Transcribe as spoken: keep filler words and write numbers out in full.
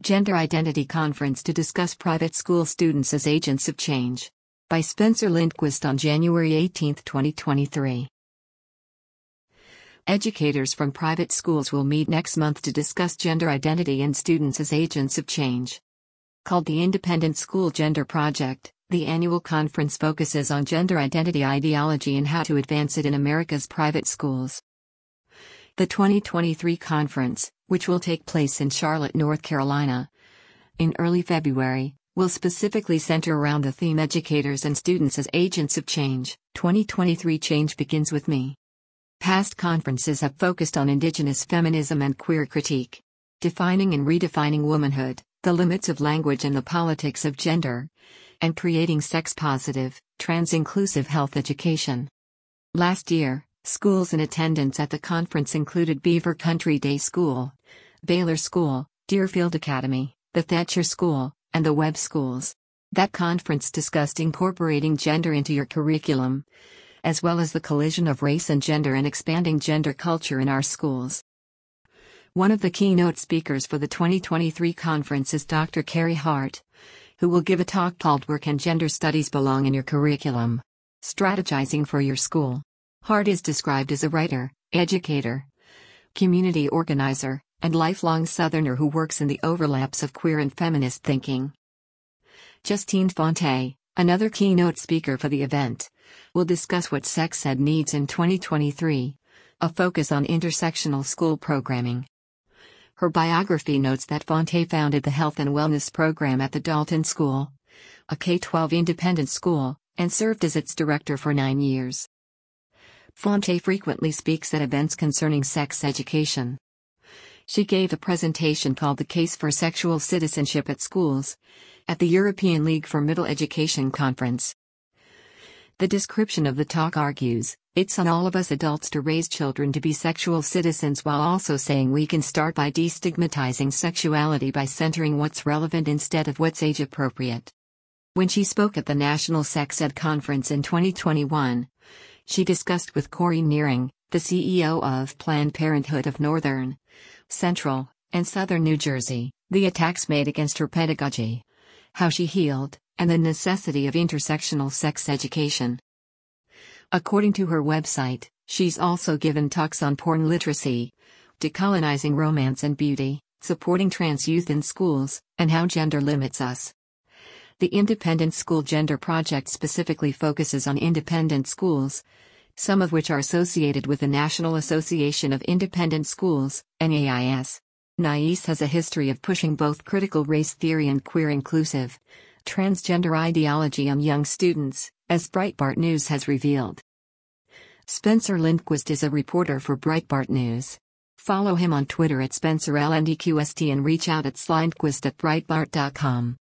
Gender Identity Conference to discuss private school students as agents of change. By Spencer Lindquist on January eighteenth, twenty twenty-three. Educators from private schools will meet next month to discuss gender identity and students as agents of change. Called the Independent School Gender Project, the annual conference focuses on gender identity ideology and how to advance it in America's private schools. The twenty twenty-three conference, which will take place in Charlotte, North Carolina, in early February, will specifically center around the theme Educators and Students as Agents of Change. twenty twenty-three Change Begins With Me. Past conferences have focused on Indigenous feminism and queer critique, defining and redefining womanhood, the limits of language and the politics of gender, and creating sex-positive, trans-inclusive health education. Last year, schools in attendance at the conference included Beaver Country Day School, Baylor School, Deerfield Academy, the Thacher School, and the Webb Schools. That conference discussed incorporating gender into your curriculum, as well as the collision of race and gender and expanding gender culture in our schools. One of the keynote speakers for the twenty twenty-three conference is Doctor Carrie Hart, who will give a talk called Where Can Gender Studies Belong in Your Curriculum? Strategizing for Your School. Hart is described as a writer, educator, community organizer, and lifelong Southerner who works in the overlaps of queer and feminist thinking. Justine Fonte, another keynote speaker for the event, will discuss what sex ed needs in twenty twenty-three, a focus on intersectional school programming. Her biography notes that Fonte founded the Health and Wellness Program at the Dalton School, a K through twelve independent school, and served as its director for nine years. Fonte frequently speaks at events concerning sex education. She gave a presentation called The Case for Sexual Citizenship at Schools, at the European League for Middle Education Conference. The description of the talk argues, it's on all of us adults to raise children to be sexual citizens while also saying we can start by destigmatizing sexuality by centering what's relevant instead of what's age appropriate. When she spoke at the National Sex Ed Conference in twenty twenty-one, she discussed with Corey Nearing, the C E O of Planned Parenthood of Northern, Central, and Southern New Jersey, the attacks made against her pedagogy, how she healed, and the necessity of intersectional sex education. According to her website, she's also given talks on porn literacy, decolonizing romance and beauty, supporting trans youth in schools, and how gender limits us. The Independent School Gender Project specifically focuses on independent schools, some of which are associated with the National Association of Independent Schools, N A I S. N A I S has a history of pushing both critical race theory and queer inclusive, transgender ideology on young students, as Breitbart News has revealed. Spencer Lindquist is a reporter for Breitbart News. Follow him on Twitter at Spencer L N D Q S T and reach out at slindquist at breitbart dot com.